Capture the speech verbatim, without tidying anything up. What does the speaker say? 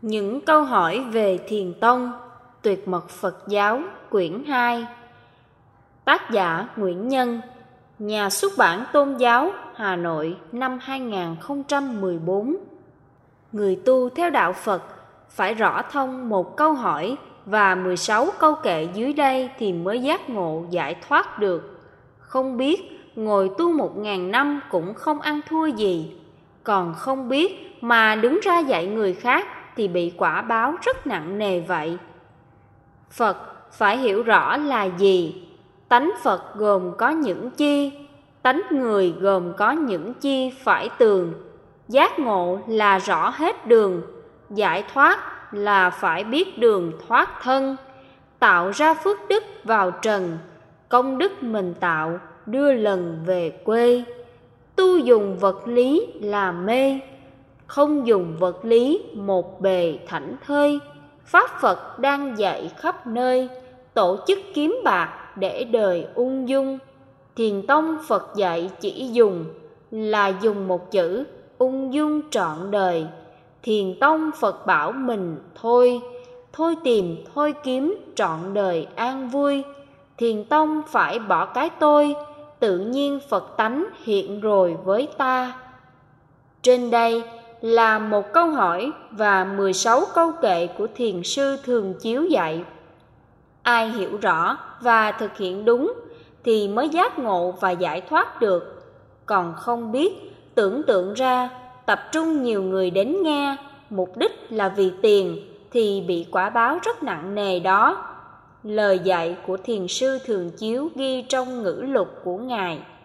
Những câu hỏi về Thiền Tông, Tuyệt mật Phật giáo, quyển hai. Tác giả Nguyễn Nhân, nhà xuất bản Tôn giáo, Hà Nội, năm hai nghìn không trăm mười bốn. Người tu theo đạo Phật phải rõ thông một câu hỏi và mười sáu câu kệ dưới đây thì mới giác ngộ giải thoát được. Không biết, ngồi tu một ngàn năm cũng không ăn thua gì. Còn không biết mà đứng ra dạy người khác thì bị quả báo rất nặng nề vậy. Phật phải hiểu rõ là gì? Tánh Phật gồm có những chi? Tánh người gồm có những chi phải tường? Giác ngộ là rõ hết đường, giải thoát là phải biết đường thoát thân. Tạo ra phước đức vào trần, công đức mình tạo đưa lần về quê. Tu dùng vật lý là mê, không dùng vật lý một bề thảnh thơi. Pháp Phật đang dạy khắp nơi, tổ chức kiếm bạc để đời ung dung. Thiền tông Phật dạy chỉ dùng là dùng một chữ ung dung trọn đời. Thiền tông Phật bảo mình thôi, thôi tìm thôi kiếm trọn đời an vui. Thiền tông phải bỏ cái tôi, tự nhiên Phật tánh hiện rồi với ta. Trên đây là một câu hỏi và mười sáu câu kệ của thiền sư thường chiếu dạy. Ai hiểu rõ và thực hiện đúng thì mới giác ngộ và giải thoát được. Còn không biết, tưởng tượng ra, tập trung nhiều người đến nghe, mục đích là vì tiền thì bị quả báo rất nặng nề đó. Lời dạy của thiền sư thường chiếu ghi trong ngữ lục của Ngài.